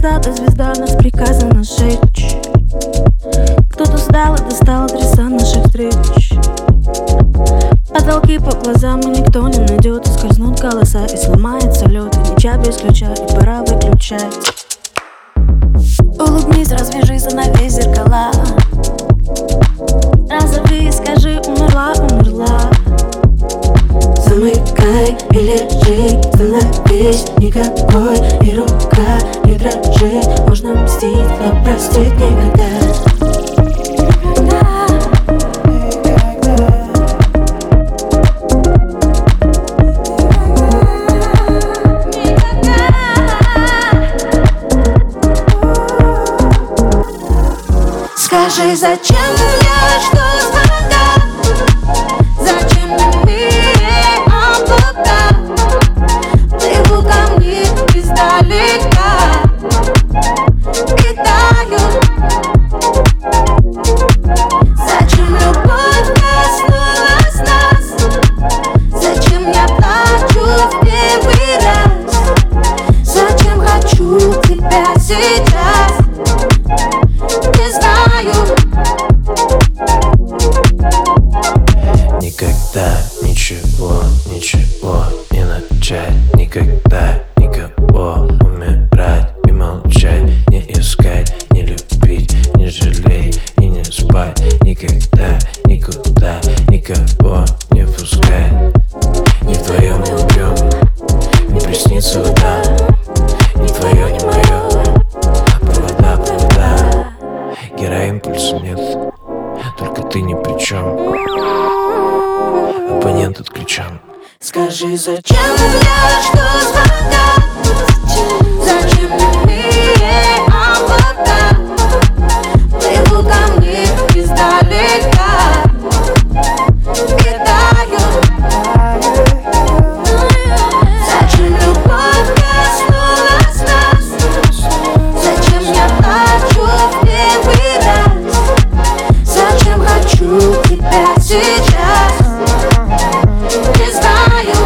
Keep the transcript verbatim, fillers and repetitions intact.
когда-то звезда нас приказано сжечь. Кто-то встал и достал адреса наших встреч. Потолки по глазам и никто не найдет. И скользнут голоса, и сломается лед. И ничья без ключа, и пора выключать. Улыбнись, развяжи занавесь зеркала. Разорви и скажи: умерла, умерла. Замыкай и лежи, становись никакой. И рука не дрожит, можно мстить, но простить никогда. Скажи, зачем я жду звонка? Зачем мне облака? Плыву ко мне издалека, питаю. Зачем любовь коснулась нас? Зачем я плачу в первый раз? Зачем хочу тебя сейчас? Не знаю. Никогда ничего, ничего не начать. Никогда никого умирать и молчать. Не искать, не любить, не жалеть и не спать. Никогда, никуда, никого не пускать. Не вдвоем не убьем, не приснится вода. Не твое, не мое, провода, провода. Героимпульса нет, только ты ни при чем. Абонент отключен. Скажи, зачем я жду звонка? Зачем мне облака? Плыву ко мне издалека, питаю. Зачем любовь коснулась нас? Зачем я плачу в первый раз? Зачем хочу тебя сейчас? Не знаю.